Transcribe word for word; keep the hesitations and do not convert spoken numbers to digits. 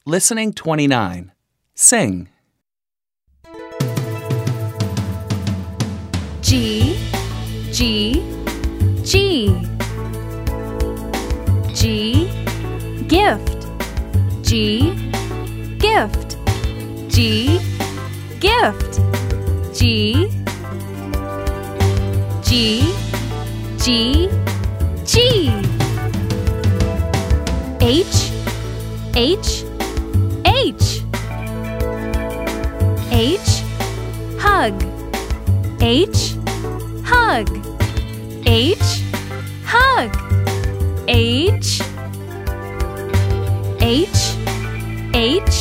Listening twenty-nine. Sing. G, G, G. G, gift. G, gift. G, gift. G, G, G, G. H, H, H. H, hug. H, hug. H, hug. H, H, H,